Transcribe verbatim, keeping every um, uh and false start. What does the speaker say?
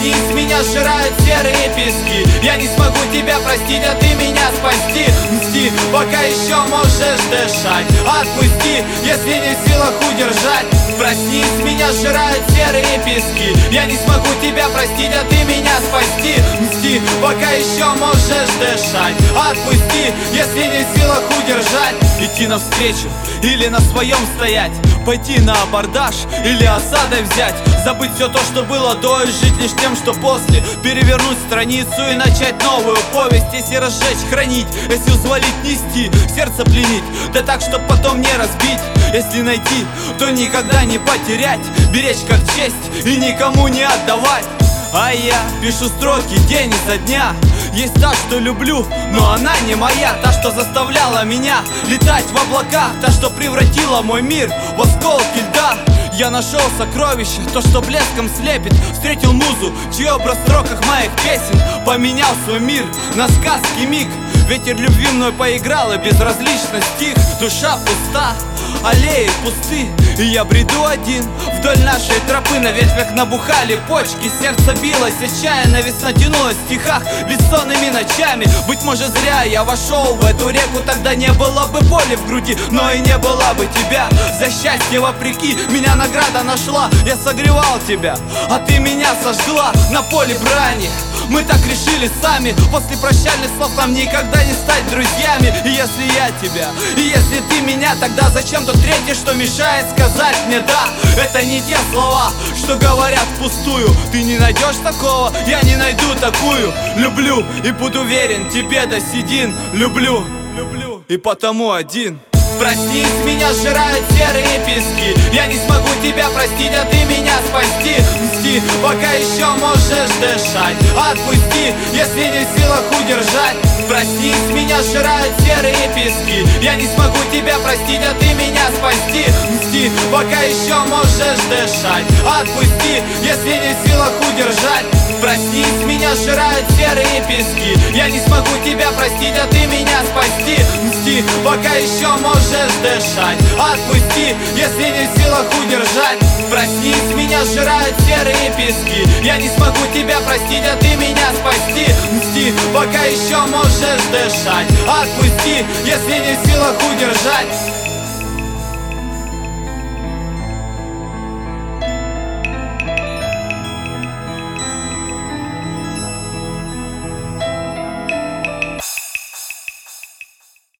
Проснись, меня сжирают серые пески. Я не смогу тебя простить, а ты меня спасти. Мсти, пока еще можешь дышать. Отпусти, если не в силах удержать. Проснись, меня сжирают серые пески. Я не смогу тебя простить, а ты меня спасти. Мсти, пока еще можешь дышать. Отпусти, если не в силах удержать. Идти навстречу или на своем стоять, пойти на абордаж или осадой взять. Забыть все то, что было до, и жить лишь тем, что после. Перевернуть страницу и начать новую повесть. Если разжечь, хранить, если взвалить, нести, сердце пленить, да так, чтоб потом не разбить. Если найти, то никогда не потерять, беречь как честь и никому не отдавать. А я пишу строки день изо дня. Есть та, что люблю, но она не моя. Та, что заставляла меня летать в облаках. Та, что превратила мой мир в осколки льда. Я нашел сокровище, то, что блеском слепит. Встретил музу, чьи образ в строках моих песен поменял свой мир на сказки миг. Ветер любви мной поиграл и безразлично стих. Душа пуста, аллеи пусты, и я бреду один вдоль нашей тропы. На ветвях набухали почки, сердце билось отчаянно. Весна тянулась в стихах бессонными ночами. Быть может зря я вошел в эту реку. Тогда не было бы боли в груди, но и не было бы тебя. За счастье вопреки меня награда нашла. Я согревал тебя, а ты меня сожгла на поле брани. Мы так решили сами. После прощальных слов нам никогда не стать друзьями. И если я тебя, и если ты меня, тогда зачем тот третий, что мешает сказать мне да? Это не те слова, что говорят впустую. Ты не найдешь такого, я не найду такую. Люблю и буду верен тебе до седин. Люблю, люблю и потому один. Проснись, меня сжирают серые пески. Я не смогу тебя простить, а ты меня спасти. Мсти, пока еще можешь дышать. Отпусти, если не в силах удержать. Проснись, меня сжирают серые пески. Я не смогу тебя простить, а ты меня спасти. Мсти, пока еще можешь дышать. Отпусти, если не в силах удержать. Проснись, меня сжирают серые пески. Я не смогу тебя простить, а ты меня спасти. Мсти, пока еще можешь дышать. Отпусти, если не в силах удержать. Проснись, меня сжирают серые пески. Я не смогу тебя простить, а ты меня спасти. Мсти, пока еще можешь дышать. Отпусти, если не в силах удержать.